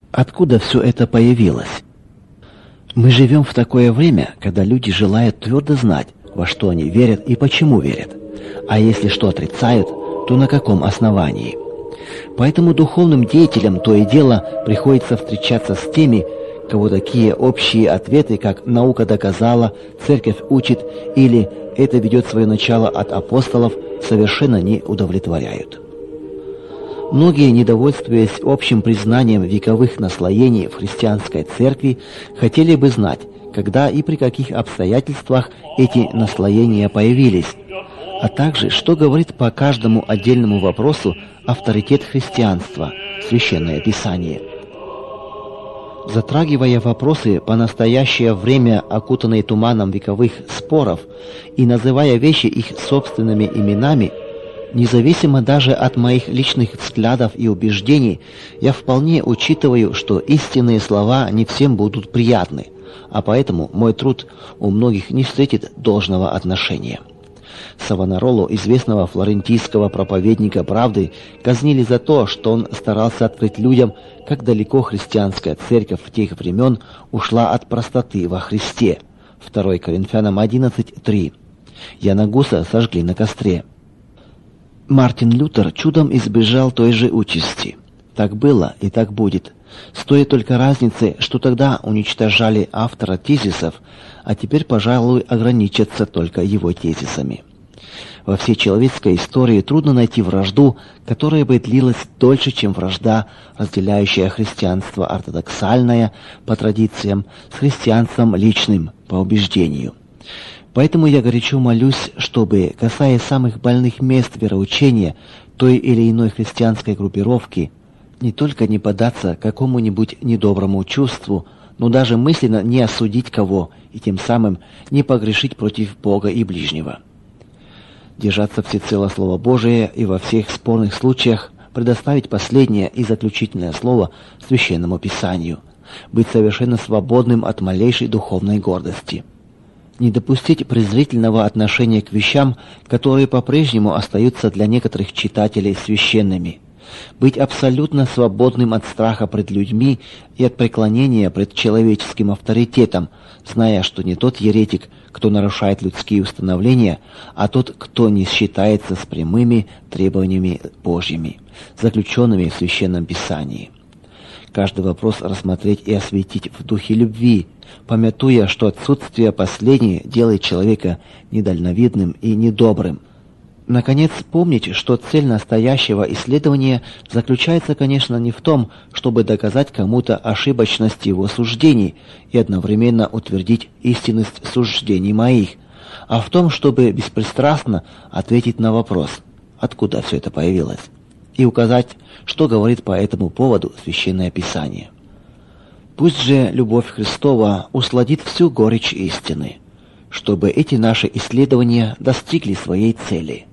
Откуда все это появилось? Мы живем в такое время, когда люди желают твердо знать, во что они верят и почему верят. А если что отрицают, то на каком основании? Поэтому духовным деятелям то и дело приходится встречаться с теми, кого такие общие ответы, как «наука доказала», «церковь учит» или «это ведет свое начало от апостолов», совершенно не удовлетворяют. Многие, недовольствуясь общим признанием вековых наслоений в христианской церкви, хотели бы знать, когда и при каких обстоятельствах эти наслоения появились, а также, что говорит по каждому отдельному вопросу авторитет христианства, Священное Писание. Затрагивая вопросы по настоящее время, окутанные туманом вековых споров, и называя вещи их собственными именами, независимо даже от моих личных взглядов и убеждений, я вполне учитываю, что истинные слова не всем будут приятны, а поэтому мой труд у многих не встретит должного отношения. Савонаролу, известного флорентийского проповедника правды, казнили за то, что он старался открыть людям, как далеко христианская церковь в тех времен ушла от простоты во Христе. 2 Коринфянам 11:3. Яна Гуса сожгли на костре. Мартин Лютер чудом избежал той же участи. Так было и так будет. С той только разницей, что тогда уничтожали автора тезисов, а теперь, пожалуй, ограничатся только его тезисами. Во всей человеческой истории трудно найти вражду, которая бы длилась дольше, чем вражда, разделяющая христианство ортодоксальное по традициям с христианством личным по убеждению. Поэтому я горячо молюсь, чтобы, касаясь самых больных мест вероучения той или иной христианской группировки, не только не поддаться какому-нибудь недоброму чувству, но даже мысленно не осудить кого и тем самым не погрешить против Бога и ближнего. Держаться всецело Слова Божие и во всех спорных случаях предоставить последнее и заключительное слово Священному Писанию, быть совершенно свободным от малейшей духовной гордости. Не допустить презрительного отношения к вещам, которые по-прежнему остаются для некоторых читателей священными. Быть абсолютно свободным от страха пред людьми и от преклонения пред человеческим авторитетом, зная, что не тот еретик, кто нарушает людские установления, а тот, кто не считается с прямыми требованиями Божьими, заключенными в Священном Писании. Каждый вопрос рассмотреть и осветить в духе любви, памятуя, что отсутствие последней делает человека недальновидным и недобрым. Наконец, помнить, что цель настоящего исследования заключается, конечно, не в том, чтобы доказать кому-то ошибочность его суждений и одновременно утвердить истинность суждений моих, а в том, чтобы беспристрастно ответить на вопрос, откуда все это появилось, и указать, что говорит по этому поводу Священное Писание. Пусть же любовь Христова усладит всю горечь истины, чтобы эти наши исследования достигли своей цели.